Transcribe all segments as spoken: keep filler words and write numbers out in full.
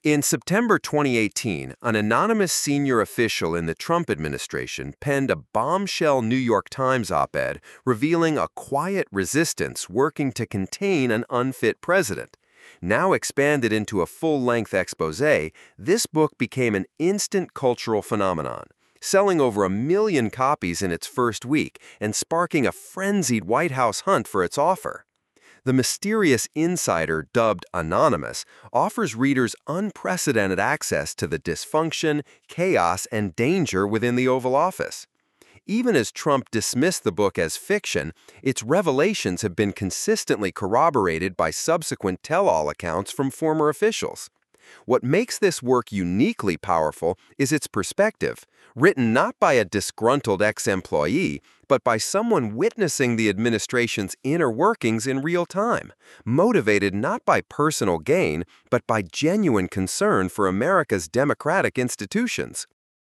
In September twenty eighteen, an anonymous senior official in the Trump administration penned a bombshell New York Times op-ed revealing a quiet resistance working to contain an unfit president. Now expanded into a full-length exposé, this book became an instant cultural phenomenon, selling over a million copies in its first week and sparking a frenzied White House hunt for its author. The mysterious insider, dubbed Anonymous, offers readers unprecedented access to the dysfunction, chaos, and danger within the Oval Office. Even as Trump dismissed the book as fiction, its revelations have been consistently corroborated by subsequent tell-all accounts from former officials. What makes this work uniquely powerful is its perspective, written not by a disgruntled ex-employee, but by someone witnessing the administration's inner workings in real time, motivated not by personal gain, but by genuine concern for America's democratic institutions.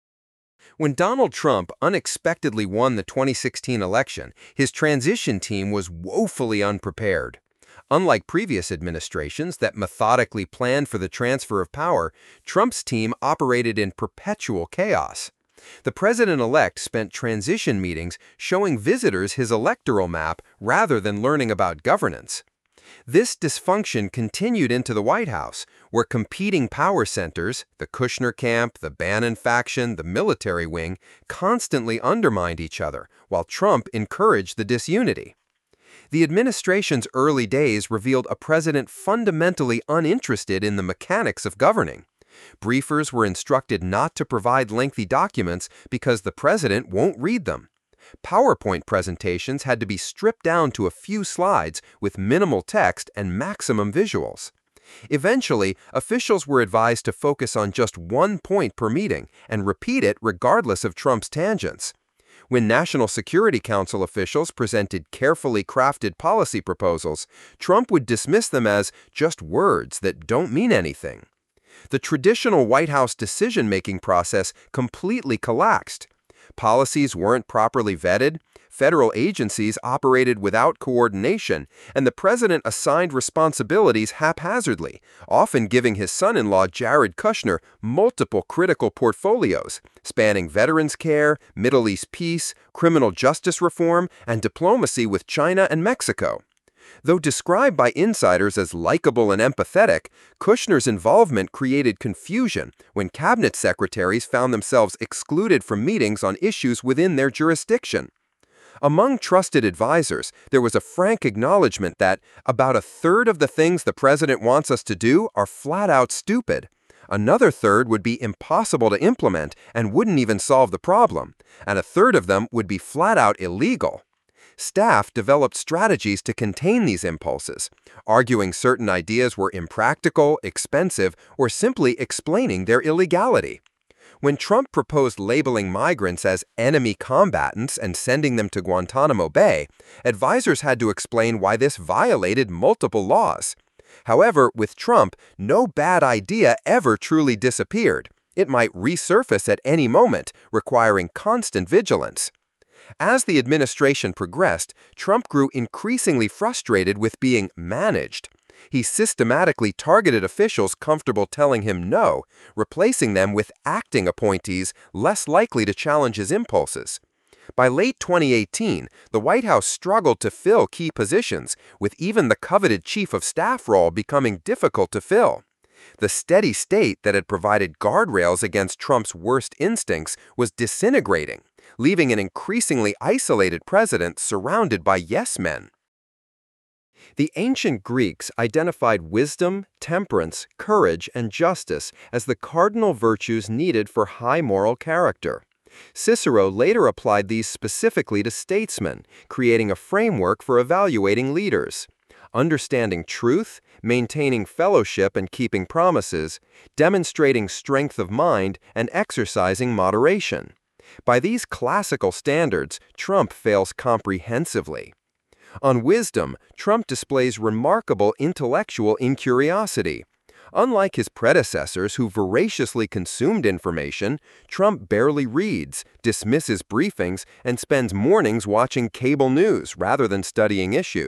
When Donald Trump unexpectedly won the twenty sixteen election, his transition team was woefully unprepared. Unlike previous administrations that methodically planned for the transfer of power, Trump's team operated in perpetual chaos. The president-elect spent transition meetings showing visitors his electoral map rather than learning about governance. This dysfunction continued into the White House, where competing power centers, the Kushner camp, the Bannon faction, the military wing, constantly undermined each other, while Trump encouraged the disunity. The administration's early days revealed a president fundamentally uninterested in the mechanics of governing. Briefers were instructed not to provide lengthy documents because the president won't read them. PowerPoint presentations had to be stripped down to a few slides with minimal text and maximum visuals. Eventually, officials were advised to focus on just one point per meeting and repeat it regardless of Trump's tangents. When National Security Council officials presented carefully crafted policy proposals, Trump would dismiss them as just words that don't mean anything. The traditional White House decision-making process completely collapsed. Policies weren't properly vetted, federal agencies operated without coordination, and the president assigned responsibilities haphazardly, often giving his son-in-law Jared Kushner multiple critical portfolios, spanning veterans care, Middle East peace, criminal justice reform, and diplomacy with China and Mexico. Though described by insiders as likable and empathetic, Kushner's involvement created confusion when cabinet secretaries found themselves excluded from meetings on issues within their jurisdiction. Among trusted advisors, there was a frank acknowledgement that about a third of the things the president wants us to do are flat-out stupid. Another third would be impossible to implement and wouldn't even solve the problem, and a third of them would be flat-out illegal. Staff developed strategies to contain these impulses, arguing certain ideas were impractical, expensive, or simply explaining their illegality. When Trump proposed labeling migrants as enemy combatants and sending them to Guantanamo Bay, advisors had to explain why this violated multiple laws. However, with Trump, no bad idea ever truly disappeared. It might resurface at any moment, requiring constant vigilance. As the administration progressed, Trump grew increasingly frustrated with being managed. He systematically targeted officials comfortable telling him no, replacing them with acting appointees less likely to challenge his impulses. By late twenty eighteen, the White House struggled to fill key positions, with even the coveted chief of staff role becoming difficult to fill. The steady state that had provided guardrails against Trump's worst instincts was disintegrating, leaving an increasingly isolated president surrounded by yes-men. The ancient Greeks identified wisdom, temperance, courage, and justice as the cardinal virtues needed for high moral character. Cicero later applied these specifically to statesmen, creating a framework for evaluating leaders. Understanding truth, maintaining fellowship and keeping promises, demonstrating strength of mind, and exercising moderation. By these classical standards, Trump fails comprehensively. On wisdom, Trump displays remarkable intellectual incuriosity. Unlike his predecessors who voraciously consumed information, Trump barely reads, dismisses briefings, and spends mornings watching cable news rather than studying issues.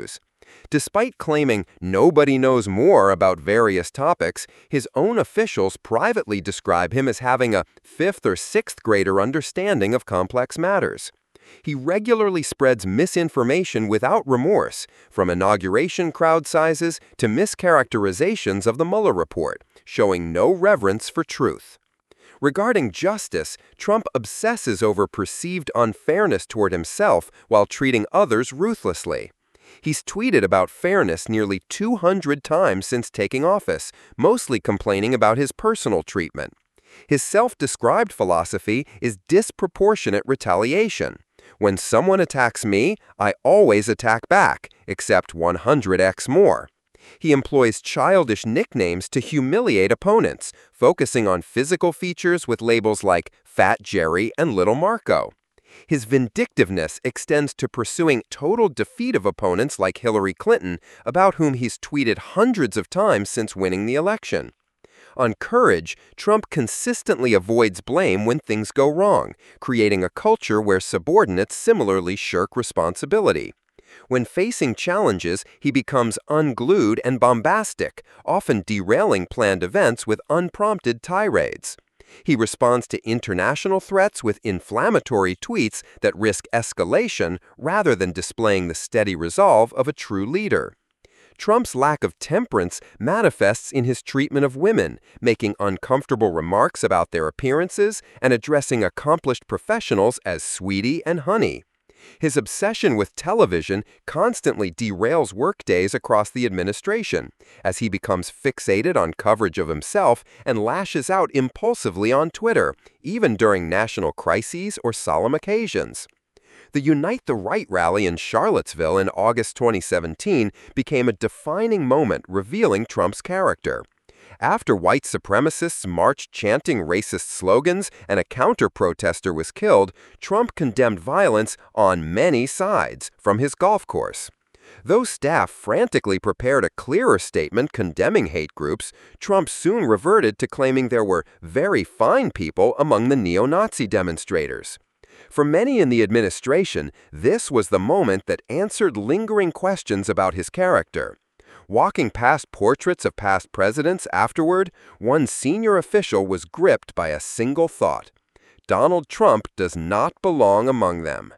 Despite claiming nobody knows more about various topics, his own officials privately describe him as having a fifth or sixth grader understanding of complex matters. He regularly spreads misinformation without remorse, from inauguration crowd sizes to mischaracterizations of the Mueller report, showing no reverence for truth. Regarding justice, Trump obsesses over perceived unfairness toward himself while treating others ruthlessly. He's tweeted about fairness nearly two hundred times since taking office, mostly complaining about his personal treatment. His self-described philosophy is disproportionate retaliation. When someone attacks me, I always attack back, except one hundred x more. He employs childish nicknames to humiliate opponents, focusing on physical features with labels like Fat Jerry and Little Marco. His vindictiveness extends to pursuing total defeat of opponents like Hillary Clinton, about whom he's tweeted hundreds of times since winning the election. On courage, Trump consistently avoids blame when things go wrong, creating a culture where subordinates similarly shirk responsibility. When facing challenges, he becomes unglued and bombastic, often derailing planned events with unprompted tirades. He responds to international threats with inflammatory tweets that risk escalation rather than displaying the steady resolve of a true leader. Trump's lack of temperance manifests in his treatment of women, making uncomfortable remarks about their appearances and addressing accomplished professionals as sweetie and honey. His obsession with television constantly derails workdays across the administration, as he becomes fixated on coverage of himself and lashes out impulsively on Twitter, even during national crises or solemn occasions. The Unite the Right rally in Charlottesville in August twenty seventeen became a defining moment revealing Trump's character. After white supremacists marched chanting racist slogans and a counter-protester was killed, Trump condemned violence on many sides from his golf course. Though staff frantically prepared a clearer statement condemning hate groups, Trump soon reverted to claiming there were very fine people among the neo-Nazi demonstrators. For many in the administration, this was the moment that answered lingering questions about his character. Walking past portraits of past presidents afterward, one senior official was gripped by a single thought: Donald Trump does not belong among them.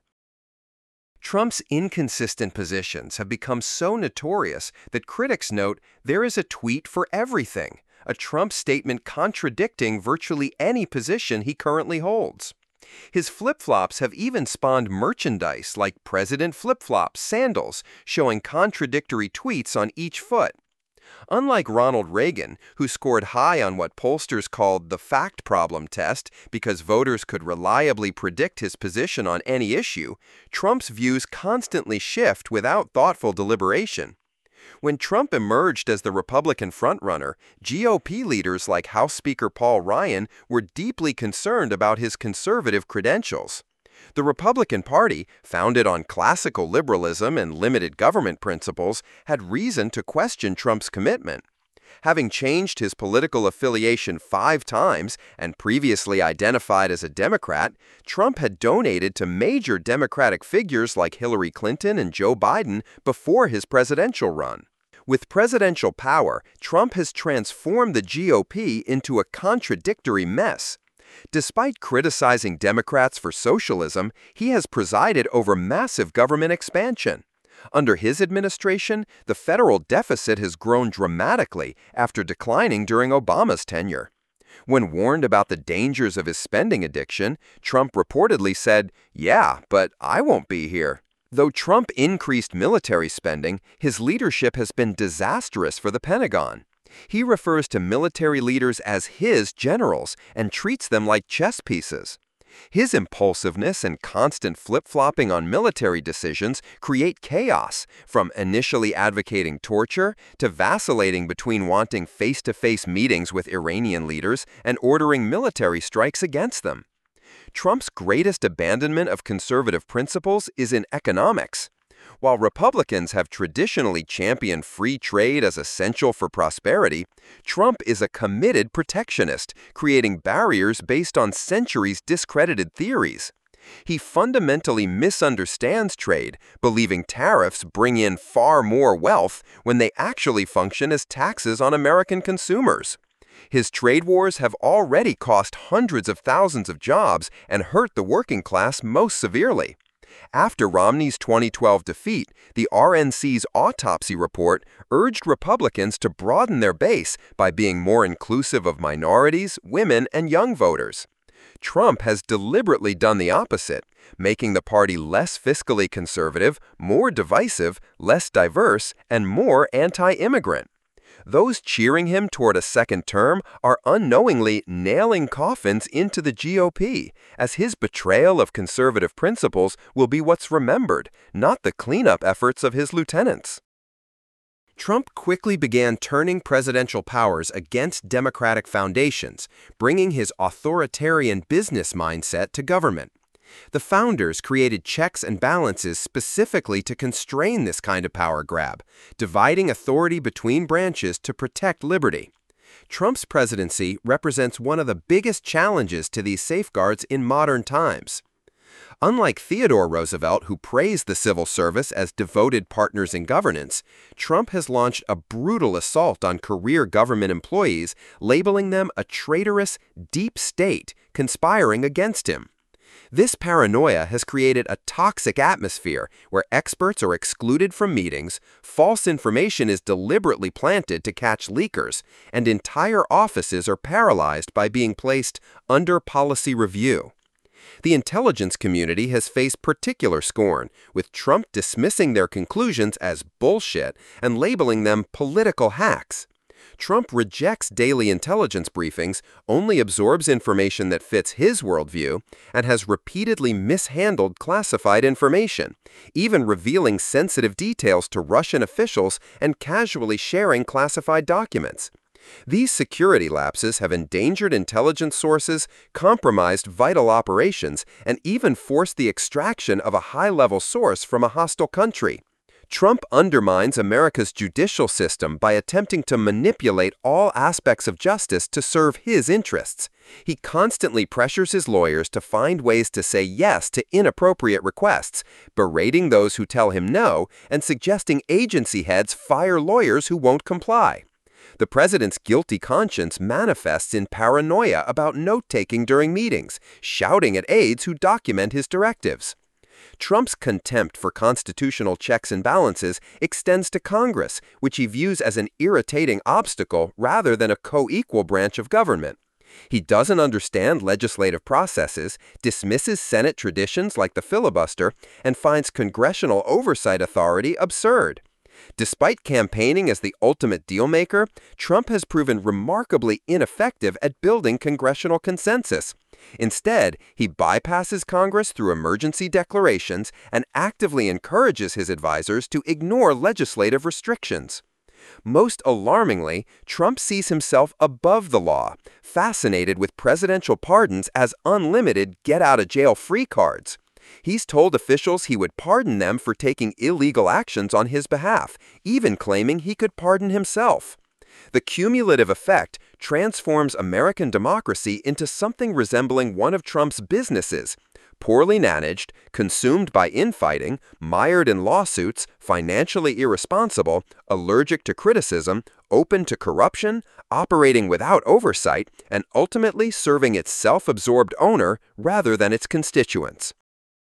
Trump's inconsistent positions have become so notorious that critics note there is a tweet for everything, a Trump statement contradicting virtually any position he currently holds. His flip-flops have even spawned merchandise like President Flip-Flop sandals, showing contradictory tweets on each foot. Unlike Ronald Reagan, who scored high on what pollsters called the fact problem test because voters could reliably predict his position on any issue, Trump's views constantly shift without thoughtful deliberation. When Trump emerged as the Republican frontrunner, G O P leaders like House Speaker Paul Ryan were deeply concerned about his conservative credentials. The Republican Party, founded on classical liberalism and limited government principles, had reason to question Trump's commitment. Having changed his political affiliation five times and previously identified as a Democrat, Trump had donated to major Democratic figures like Hillary Clinton and Joe Biden before his presidential run. With presidential power, Trump has transformed the G O P into a contradictory mess. Despite criticizing Democrats for socialism, he has presided over massive government expansion. Under his administration, the federal deficit has grown dramatically after declining during Obama's tenure. When warned about the dangers of his spending addiction, Trump reportedly said, "Yeah, but I won't be here." Though Trump increased military spending, his leadership has been disastrous for the Pentagon. He refers to military leaders as his generals and treats them like chess pieces. His impulsiveness and constant flip-flopping on military decisions create chaos, from initially advocating torture to vacillating between wanting face-to-face meetings with Iranian leaders and ordering military strikes against them. Trump's greatest abandonment of conservative principles is in economics. While Republicans have traditionally championed free trade as essential for prosperity, Trump is a committed protectionist, creating barriers based on centuries discredited theories. He fundamentally misunderstands trade, believing tariffs bring in far more wealth when they actually function as taxes on American consumers. His trade wars have already cost hundreds of thousands of jobs and hurt the working class most severely. After Romney's twenty twelve defeat, the R N C's autopsy report urged Republicans to broaden their base by being more inclusive of minorities, women, and young voters. Trump has deliberately done the opposite, making the party less fiscally conservative, more divisive, less diverse, and more anti-immigrant. Those cheering him toward a second term are unknowingly nailing coffins into the G O P, as his betrayal of conservative principles will be what's remembered, not the cleanup efforts of his lieutenants. Trump quickly began turning presidential powers against democratic foundations, bringing his authoritarian business mindset to government. The founders created checks and balances specifically to constrain this kind of power grab, dividing authority between branches to protect liberty. Trump's presidency represents one of the biggest challenges to these safeguards in modern times. Unlike Theodore Roosevelt, who praised the civil service as devoted partners in governance, Trump has launched a brutal assault on career government employees, labeling them a traitorous deep state conspiring against him. This paranoia has created a toxic atmosphere where experts are excluded from meetings, false information is deliberately planted to catch leakers, and entire offices are paralyzed by being placed under policy review. The intelligence community has faced particular scorn, with Trump dismissing their conclusions as bullshit and labeling them political hacks. Trump rejects daily intelligence briefings, only absorbs information that fits his worldview, and has repeatedly mishandled classified information, even revealing sensitive details to Russian officials and casually sharing classified documents. These security lapses have endangered intelligence sources, compromised vital operations, and even forced the extraction of a high-level source from a hostile country. Trump undermines America's judicial system by attempting to manipulate all aspects of justice to serve his interests. He constantly pressures his lawyers to find ways to say yes to inappropriate requests, berating those who tell him no, and suggesting agency heads fire lawyers who won't comply. The president's guilty conscience manifests in paranoia about note-taking during meetings, shouting at aides who document his directives. Trump's contempt for constitutional checks and balances extends to Congress, which he views as an irritating obstacle rather than a co-equal branch of government. He doesn't understand legislative processes, dismisses Senate traditions like the filibuster, and finds congressional oversight authority absurd. Despite campaigning as the ultimate dealmaker, Trump has proven remarkably ineffective at building congressional consensus. Instead, he bypasses Congress through emergency declarations and actively encourages his advisors to ignore legislative restrictions. Most alarmingly, Trump sees himself above the law, fascinated with presidential pardons as unlimited get-out-of-jail-free cards. He's told officials he would pardon them for taking illegal actions on his behalf, even claiming he could pardon himself. The cumulative effect transforms American democracy into something resembling one of Trump's businesses: poorly managed, consumed by infighting, mired in lawsuits, financially irresponsible, allergic to criticism, open to corruption, operating without oversight, and ultimately serving its self-absorbed owner rather than its constituents.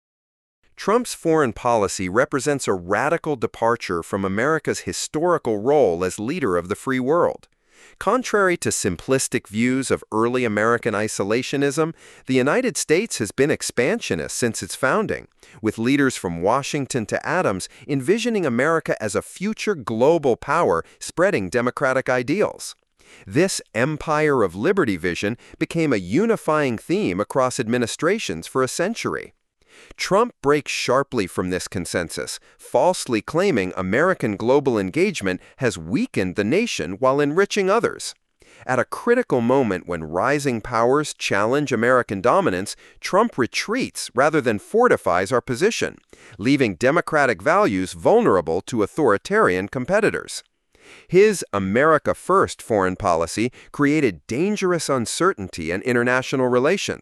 Trump's foreign policy represents a radical departure from America's historical role as leader of the free world. Contrary to simplistic views of early American isolationism, the United States has been expansionist since its founding, with leaders from Washington to Adams envisioning America as a future global power spreading democratic ideals. This empire of liberty vision became a unifying theme across administrations for a century. Trump breaks sharply from this consensus, falsely claiming American global engagement has weakened the nation while enriching others. At a critical moment when rising powers challenge American dominance, Trump retreats rather than fortifies our position, leaving democratic values vulnerable to authoritarian competitors. His America First foreign policy created dangerous uncertainty in international relations.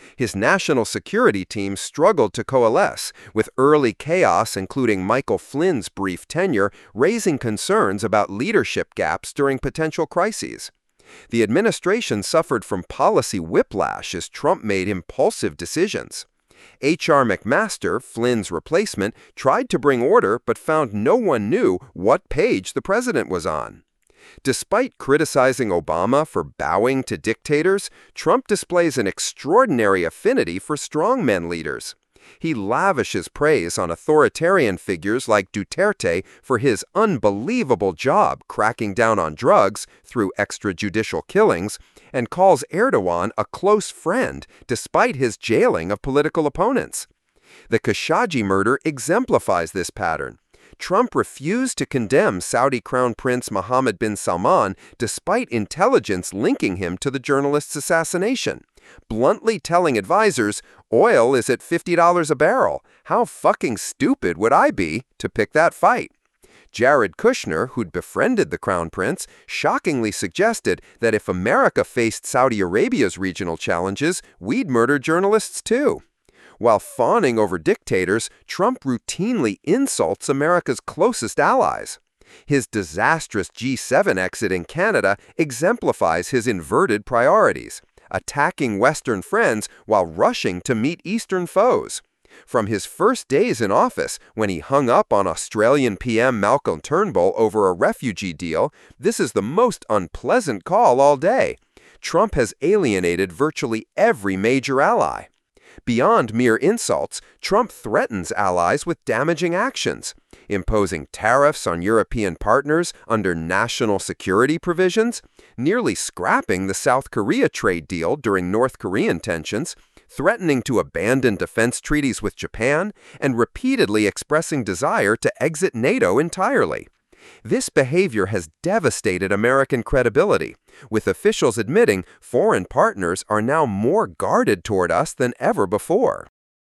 His national security team struggled to coalesce, with early chaos including Michael Flynn's brief tenure raising concerns about leadership gaps during potential crises. The administration suffered from policy whiplash as Trump made impulsive decisions. H R McMaster, Flynn's replacement, tried to bring order but found no one knew what page the president was on. Despite criticizing Obama for bowing to dictators, Trump displays an extraordinary affinity for strongmen leaders. He lavishes praise on authoritarian figures like Duterte for his unbelievable job cracking down on drugs through extrajudicial killings, and calls Erdogan a close friend despite his jailing of political opponents. The Khashoggi murder exemplifies this pattern. Trump refused to condemn Saudi Crown Prince Mohammed bin Salman despite intelligence linking him to the journalist's assassination, bluntly telling advisors, "Oil is at fifty dollars a barrel. How fucking stupid would I be to pick that fight?" Jared Kushner, who'd befriended the Crown Prince, shockingly suggested that if America faced Saudi Arabia's regional challenges, we'd murder journalists too. While fawning over dictators, Trump routinely insults America's closest allies. His disastrous G seven exit in Canada exemplifies his inverted priorities, attacking Western friends while rushing to meet Eastern foes. From his first days in office, when he hung up on Australian P M Malcolm Turnbull over a refugee deal, this is the most unpleasant call all day. Trump has alienated virtually every major ally. Beyond mere insults, Trump threatens allies with damaging actions, imposing tariffs on European partners under national security provisions, nearly scrapping the South Korea trade deal during North Korean tensions, threatening to abandon defense treaties with Japan, and repeatedly expressing desire to exit NATO entirely. This behavior has devastated American credibility, with officials admitting foreign partners are now more guarded toward us than ever before.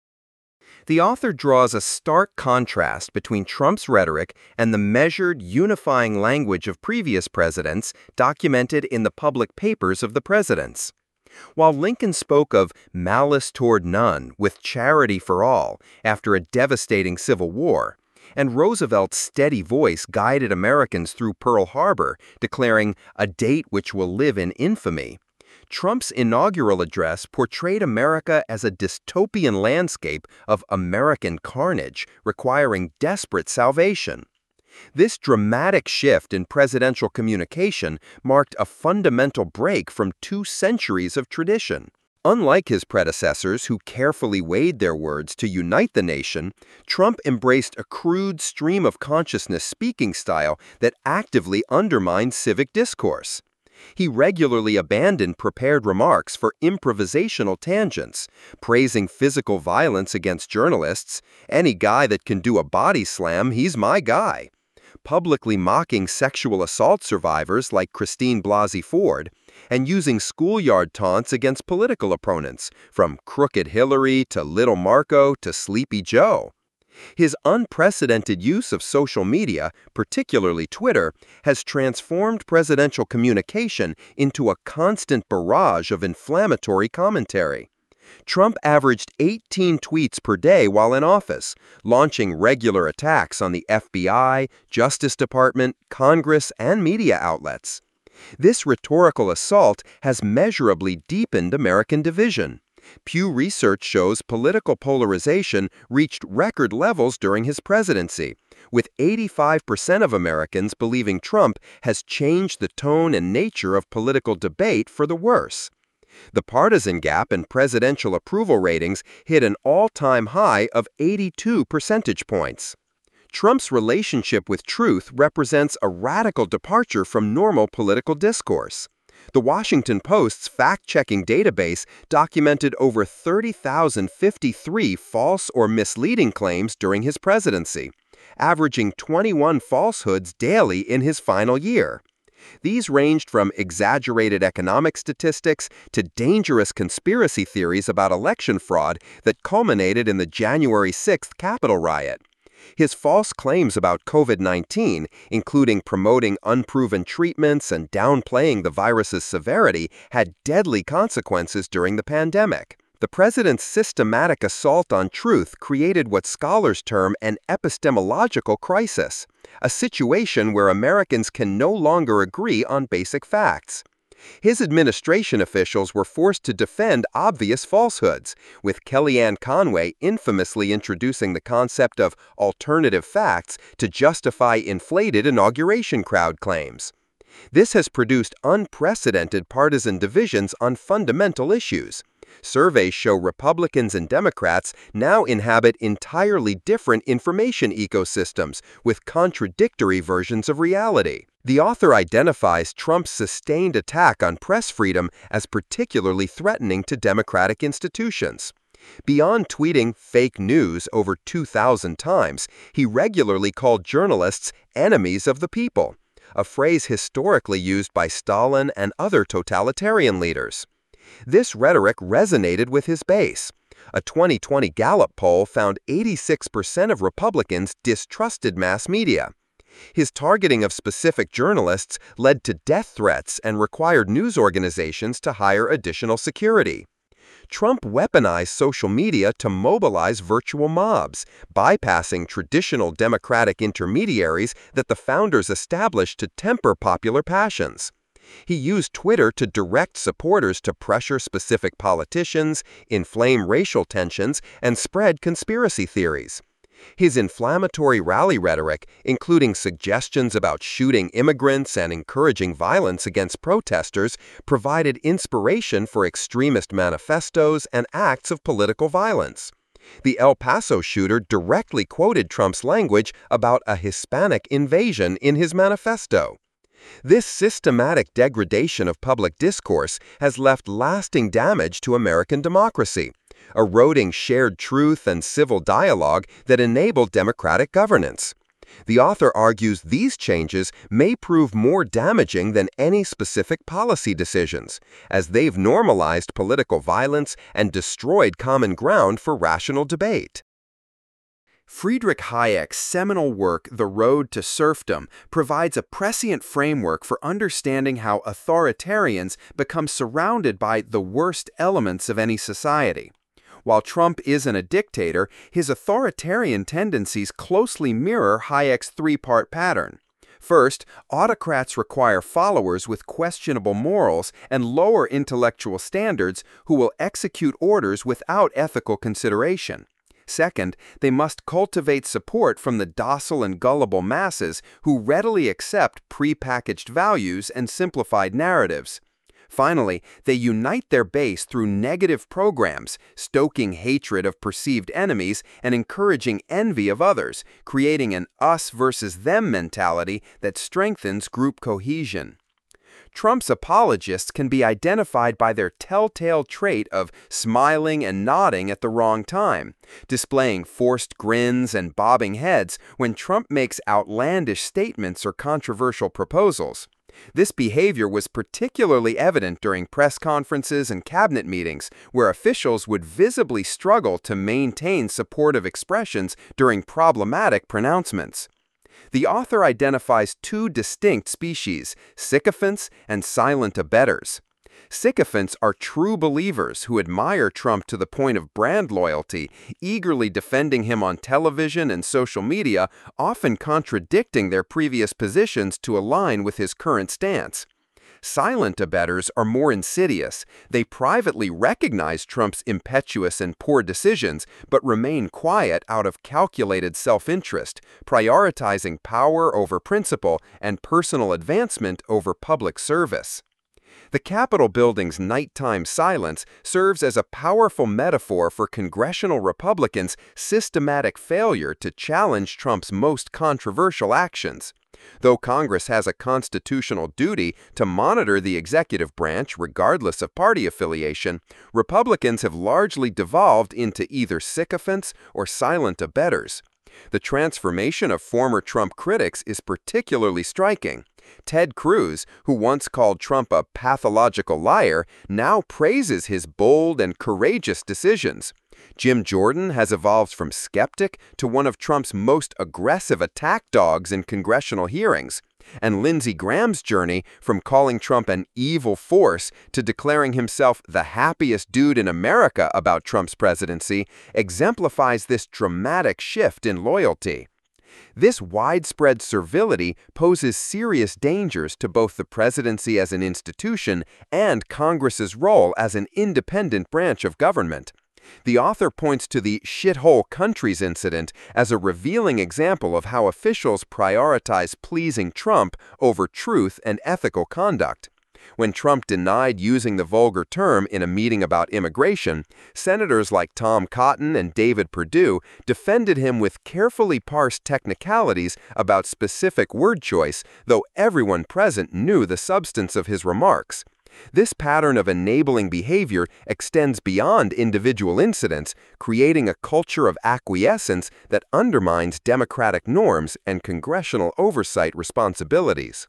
The author draws a stark contrast between Trump's rhetoric and the measured, unifying language of previous presidents documented in the public papers of the presidents. While Lincoln spoke of malice toward none with charity for all after a devastating Civil War, and Roosevelt's steady voice guided Americans through Pearl Harbor, declaring a date which will live in infamy, Trump's inaugural address portrayed America as a dystopian landscape of American carnage requiring desperate salvation. This dramatic shift in presidential communication marked a fundamental break from two centuries of tradition. Unlike his predecessors, who carefully weighed their words to unite the nation, Trump embraced a crude stream of consciousness speaking style that actively undermined civic discourse. He regularly abandoned prepared remarks for improvisational tangents, praising physical violence against journalists. "Any guy that can do a body slam, he's my guy," publicly mocking sexual assault survivors like Christine Blasey Ford, and using schoolyard taunts against political opponents, from Crooked Hillary to Little Marco to Sleepy Joe. His unprecedented use of social media, particularly Twitter, has transformed presidential communication into a constant barrage of inflammatory commentary. Trump averaged eighteen tweets per day while in office, launching regular attacks on the F B I, Justice Department, Congress, and media outlets. This rhetorical assault has measurably deepened American division. Pew Research shows political polarization reached record levels during his presidency, with eighty-five percent of Americans believing Trump has changed the tone and nature of political debate for the worse. The partisan gap in presidential approval ratings hit an all-time high of eighty-two percentage points. Trump's relationship with truth represents a radical departure from normal political discourse. The Washington Post's fact-checking database documented over thirty thousand fifty-three false or misleading claims during his presidency, averaging twenty-one falsehoods daily in his final year. These ranged from exaggerated economic statistics to dangerous conspiracy theories about election fraud that culminated in the January sixth Capitol riot. His false claims about COVID nineteen, including promoting unproven treatments and downplaying the virus's severity, had deadly consequences during the pandemic. The president's systematic assault on truth created what scholars term an epistemological crisis, a situation where Americans can no longer agree on basic facts. His administration officials were forced to defend obvious falsehoods, with Kellyanne Conway infamously introducing the concept of alternative facts to justify inflated inauguration crowd claims. This has produced unprecedented partisan divisions on fundamental issues. Surveys show Republicans and Democrats now inhabit entirely different information ecosystems with contradictory versions of reality. The author identifies Trump's sustained attack on press freedom as particularly threatening to democratic institutions. Beyond tweeting fake news over two thousand times, he regularly called journalists enemies of the people, a phrase historically used by Stalin and other totalitarian leaders. This rhetoric resonated with his base. A twenty twenty Gallup poll found eighty-six percent of Republicans distrusted mass media. His targeting of specific journalists led to death threats and required news organizations to hire additional security. Trump weaponized social media to mobilize virtual mobs, bypassing traditional democratic intermediaries that the founders established to temper popular passions. He used Twitter to direct supporters to pressure specific politicians, inflame racial tensions, and spread conspiracy theories. His inflammatory rally rhetoric, including suggestions about shooting immigrants and encouraging violence against protesters, provided inspiration for extremist manifestos and acts of political violence. The El Paso shooter directly quoted Trump's language about a Hispanic invasion in his manifesto. This systematic degradation of public discourse has left lasting damage to American democracy, eroding shared truth and civil dialogue that enable democratic governance. The author argues these changes may prove more damaging than any specific policy decisions, as they've normalized political violence and destroyed common ground for rational debate. Friedrich Hayek's seminal work, The Road to Serfdom, provides a prescient framework for understanding how authoritarians become surrounded by the worst elements of any society. While Trump isn't a dictator, his authoritarian tendencies closely mirror Hayek's three-part pattern. First, autocrats require followers with questionable morals and lower intellectual standards who will execute orders without ethical consideration. Second, they must cultivate support from the docile and gullible masses who readily accept prepackaged values and simplified narratives. Finally, they unite their base through negative programs, stoking hatred of perceived enemies and encouraging envy of others, creating an us versus them mentality that strengthens group cohesion. Trump's apologists can be identified by their telltale trait of smiling and nodding at the wrong time, displaying forced grins and bobbing heads when Trump makes outlandish statements or controversial proposals. This behavior was particularly evident during press conferences and cabinet meetings, where officials would visibly struggle to maintain supportive expressions during problematic pronouncements. The author identifies two distinct species, sycophants and silent abettors. Sycophants are true believers who admire Trump to the point of brand loyalty, eagerly defending him on television and social media, often contradicting their previous positions to align with his current stance. Silent abettors are more insidious. They privately recognize Trump's impetuous and poor decisions, but remain quiet out of calculated self-interest, prioritizing power over principle and personal advancement over public service. The Capitol building's nighttime silence serves as a powerful metaphor for congressional Republicans' systematic failure to challenge Trump's most controversial actions. Though Congress has a constitutional duty to monitor the executive branch regardless of party affiliation, Republicans have largely devolved into either sycophants or silent abettors. The transformation of former Trump critics is particularly striking. Ted Cruz, who once called Trump a pathological liar, now praises his bold and courageous decisions. Jim Jordan has evolved from skeptic to one of Trump's most aggressive attack dogs in congressional hearings. And Lindsey Graham's journey from calling Trump an evil force to declaring himself the happiest dude in America about Trump's presidency exemplifies this dramatic shift in loyalty. This widespread servility poses serious dangers to both the presidency as an institution and Congress's role as an independent branch of government. The author points to the shithole countries incident as a revealing example of how officials prioritize pleasing Trump over truth and ethical conduct. When Trump denied using the vulgar term in a meeting about immigration, senators like Tom Cotton and David Perdue defended him with carefully parsed technicalities about specific word choice, though everyone present knew the substance of his remarks. This pattern of enabling behavior extends beyond individual incidents, creating a culture of acquiescence that undermines democratic norms and congressional oversight responsibilities.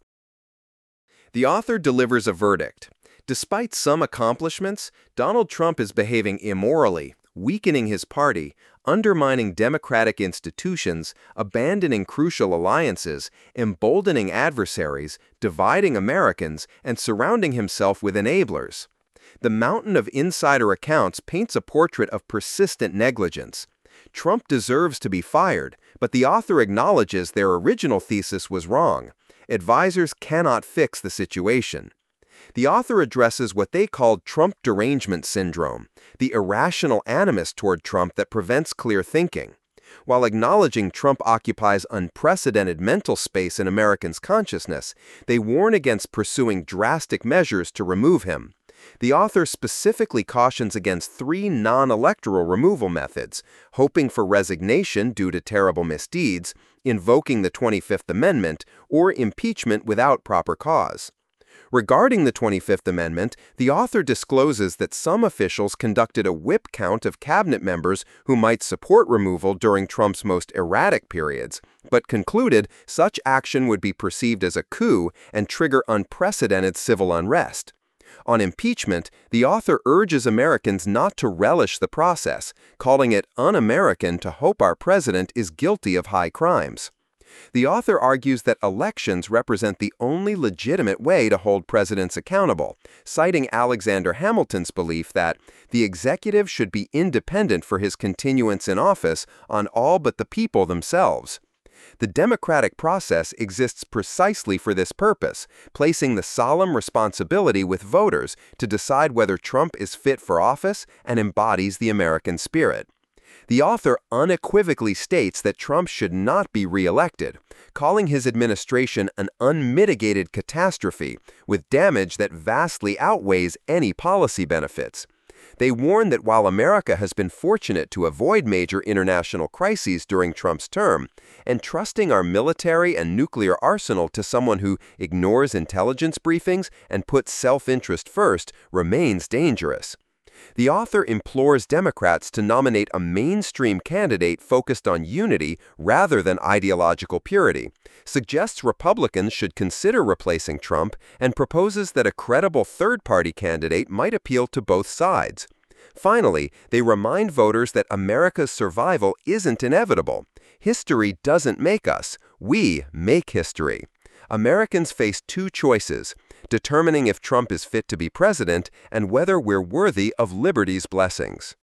The author delivers a verdict. Despite some accomplishments, Donald Trump is behaving immorally, weakening his party, undermining democratic institutions, abandoning crucial alliances, emboldening adversaries, dividing Americans, and surrounding himself with enablers. The mountain of insider accounts paints a portrait of persistent negligence. Trump deserves to be fired, but the author acknowledges their original thesis was wrong. Advisors cannot fix the situation. The author addresses what they called Trump derangement syndrome, the irrational animus toward Trump that prevents clear thinking. While acknowledging Trump occupies unprecedented mental space in Americans' consciousness, they warn against pursuing drastic measures to remove him. The author specifically cautions against three non-electoral removal methods: hoping for resignation due to terrible misdeeds, invoking the twenty-fifth Amendment, or impeachment without proper cause. Regarding the twenty-fifth Amendment, the author discloses that some officials conducted a whip count of cabinet members who might support removal during Trump's most erratic periods, but concluded such action would be perceived as a coup and trigger unprecedented civil unrest. On impeachment, the author urges Americans not to relish the process, calling it un-American to hope our president is guilty of high crimes. The author argues that elections represent the only legitimate way to hold presidents accountable, citing Alexander Hamilton's belief that the executive should be independent for his continuance in office on all but the people themselves. The democratic process exists precisely for this purpose, placing the solemn responsibility with voters to decide whether Trump is fit for office and embodies the American spirit. The author unequivocally states that Trump should not be re-elected, calling his administration an unmitigated catastrophe with damage that vastly outweighs any policy benefits. They warn that while America has been fortunate to avoid major international crises during Trump's term, entrusting our military and nuclear arsenal to someone who ignores intelligence briefings and puts self-interest first remains dangerous. The author implores Democrats to nominate a mainstream candidate focused on unity rather than ideological purity, suggests Republicans should consider replacing Trump, and proposes that a credible third-party candidate might appeal to both sides. Finally, they remind voters that America's survival isn't inevitable. History doesn't make us. We make history. Americans face two choices: determining if Trump is fit to be president and whether we're worthy of liberty's blessings.